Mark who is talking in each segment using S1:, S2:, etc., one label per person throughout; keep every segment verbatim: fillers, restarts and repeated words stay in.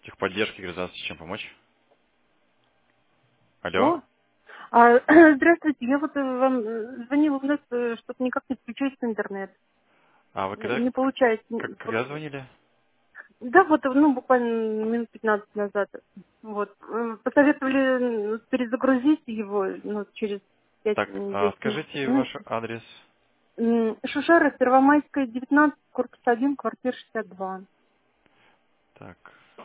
S1: Техподдержки, гражданство, чем помочь? Алло?
S2: О, а, здравствуйте, я вот э, вам э, звонила, у нас э, что-то никак не включается интернет.
S1: А вы
S2: Э,
S1: когда,
S2: Не получается.
S1: как-
S2: н-
S1: когда
S2: просто-
S1: звонили?
S2: Да, вот, э, ну, буквально минут пятнадцать назад. Вот. Э, Посоветовали м, перезагрузить его, ну, через
S1: Так, а
S2: пять-десять минут.
S1: скажите
S2: Ну,
S1: ваш адрес.
S2: м, Шушара, Первомайская, девятнадцать, корпус один, квартира шестьдесят два.
S1: Так,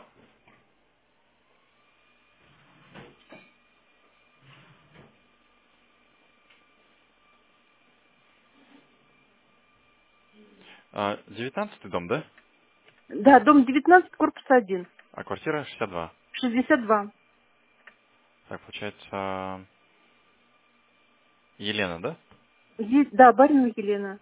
S1: а, девятнадцатый дом, да?
S2: Да, дом девятнадцать, корпус один,
S1: А квартира шестьдесят два.
S2: шестьдесят два.
S1: Так, получается, Елена, да?
S2: Есть, да, Баринова Елена.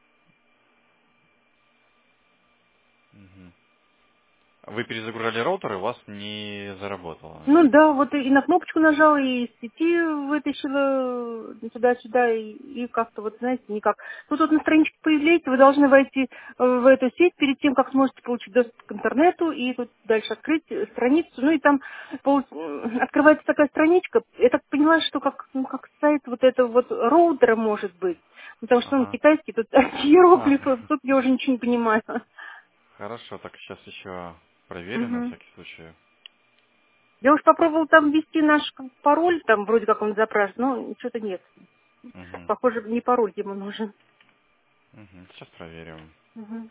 S1: Мгм. Вы перезагружали роутер, и у вас не заработало.
S2: Ну да, вот и на кнопочку нажала, и из сети вытащила э, туда-сюда, и, и как-то вот, знаете, никак. Тут вот на страничке появляется, вы должны войти э, в эту сеть перед тем, как сможете получить доступ к интернету, и тут дальше открыть э, страницу, ну и там пол- м, открывается такая страничка, я так поняла, что как, ну, как сайт вот этого вот роутера может быть, потому что он
S1: Ага.
S2: китайский, тут
S1: А,
S2: иероглифы, тут я уже ничего не понимаю.
S1: хорошо, так сейчас еще проверю на
S2: Мгм.
S1: всякий случай.
S2: Я уж попробовала там ввести наш пароль, там вроде как он запрашивает, но что-то нет.
S1: Угу.
S2: Похоже, не пароль ему нужен.
S1: Угу. Сейчас проверим.
S2: Мгм.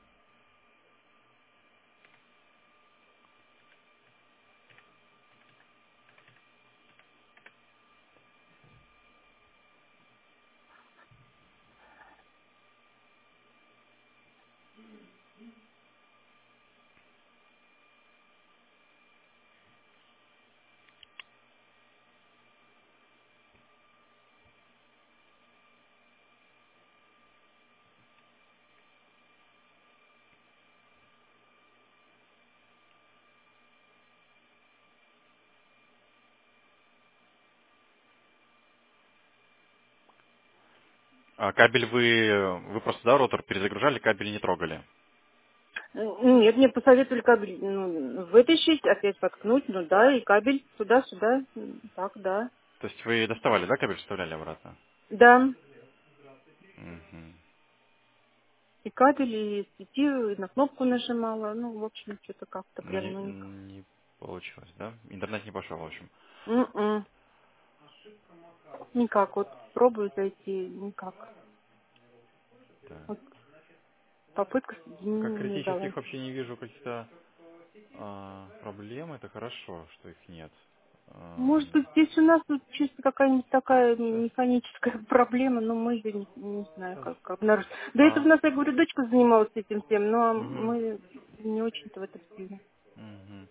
S1: А кабель вы, вы просто, да, роутер перезагружали, кабель не трогали?
S2: Э, Нет, мне посоветовали кабель ну, вытащить, опять воткнуть, ну да, и кабель туда-сюда, м, так, да.
S1: То есть вы доставали, да, кабель, вставляли обратно?
S2: Да,
S1: Мгм.
S2: и кабель, и сети, и на кнопку нажимала, ну, в общем, что-то как-то
S1: Но
S2: прям,
S1: не,
S2: ну, никак.
S1: не получилось, да? Интернет не пошел, в общем.
S2: М-м, никак, вот пробую зайти, никак.
S1: Так.
S2: Вот попытка
S1: Пока
S2: соединения не
S1: критических
S2: удалась.
S1: вообще не вижу каких-то а, проблем, это хорошо, что их нет.
S2: Может
S1: Ам,
S2: быть, здесь у нас тут чисто какая-нибудь такая
S1: Сейчас,
S2: механическая проблема, но мы ее не, не знаю,
S1: сейчас.
S2: как, как обнаружить. До этого у
S1: А,
S2: нас, я говорю, дочка занималась этим всем, но
S1: мгм,
S2: мы не очень-то в этом сильно.
S1: мгм.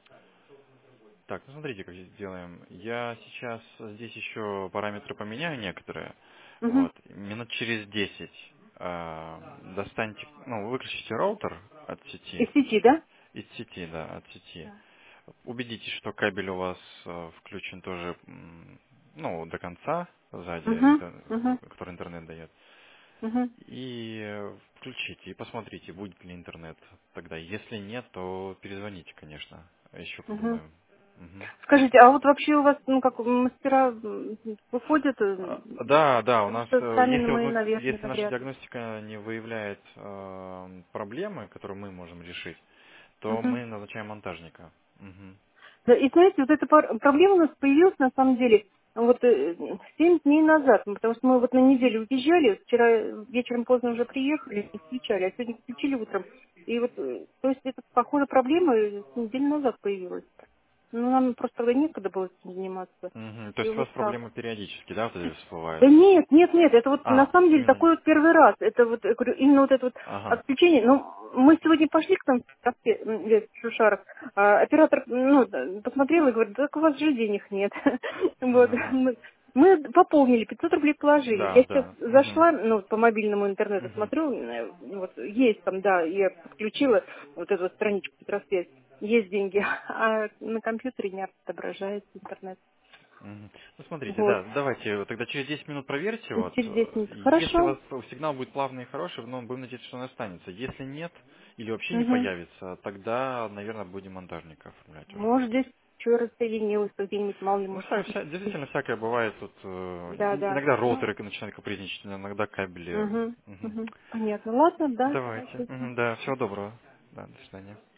S1: Так, ну смотрите, как здесь сделаем. Я сейчас здесь еще параметры поменяю некоторые.
S2: Угу.
S1: Вот. Минут через десять а, достаньте, ну, выключите роутер от
S2: Из
S1: сети.
S2: сети, да?
S1: Из сети, да, от сети.
S2: Да.
S1: Убедитесь, что кабель у вас э, включен тоже, м, ну, до конца, сзади,
S2: Угу.
S1: интер-
S2: Угу.
S1: который интернет дает.
S2: Угу.
S1: И э, включите, и посмотрите, будет ли интернет тогда. Если нет, то перезвоните, конечно. Еще
S2: Угу.
S1: подумаем. Мгм.
S2: Скажите, а вот вообще у вас, ну, как мастера м, выходят, э,
S1: А, Да, да, у
S2: потому
S1: нас,
S2: что
S1: э,
S2: сами
S1: если вот
S2: мы,
S1: мы,
S2: наверное,
S1: если наша
S2: навряд ли.
S1: диагностика не выявляет э, проблемы, которые мы можем решить, то
S2: Угу.
S1: мы назначаем монтажника. Мгм.
S2: Да, и знаете, вот эта пар- проблема у нас появилась на самом деле вот э, семь дней назад, ну, потому что мы вот на неделю уезжали, вчера вечером поздно уже приехали, не включали, а сегодня включили утром. И вот, э, то есть это, похоже, проблема э, с неделю назад появилась. Ну, нам просто тогда некогда было этим заниматься.
S1: Мгм. То
S2: И
S1: есть у вас
S2: вот так.
S1: проблемы периодически, да, вот эти всплывают?
S2: Да нет, нет, нет, это вот на
S1: А,
S2: самом деле
S1: именно...
S2: такой вот первый раз. Это вот, я говорю, именно вот это вот
S1: Ага.
S2: отключение. Ну, мы сегодня пошли к нам в Каспе, м, в Шушарах, а оператор, ну, да, посмотрел и говорит, так у вас же денег нет. Вот.
S1: Ага.
S2: Мы мы пополнили, пятьсот рублей положили. Я
S1: Да,
S2: сейчас
S1: да. Мгм.
S2: зашла, ну, по мобильному интернету
S1: Мгм.
S2: смотрю, э, вот, есть там, да, я подключила вот эту вот страничку Петросвязь, есть деньги, а на компьютере не отображается интернет.
S1: Мгм. Ну, смотрите,
S2: Вот.
S1: да, давайте вот тогда через десять минут проверьте, вот.
S2: Через десять
S1: э,
S2: минут.
S1: Если у
S2: Хорошо.
S1: вас сигнал будет плавный и хороший, ну, будем надеяться, что он останется. Если нет, или вообще не
S2: Угу.
S1: появится, тогда, наверное, будем монтажника оформлять уже.
S2: Может, здесь еще рассоединилось где-нибудь, мало ли,
S1: Ну,
S2: может.
S1: вся- вся- действительно, всякое бывает. Тут э,
S2: Да,
S1: и-
S2: да.
S1: иногда
S2: Ну,
S1: роутеры начинают капризничать, иногда кабели.
S2: угу,
S1: Мгм.
S2: угу. Понятно. Ладно, да,
S1: Давайте.
S2: спасибо.
S1: Мгм, да, всего доброго. Да, до свидания.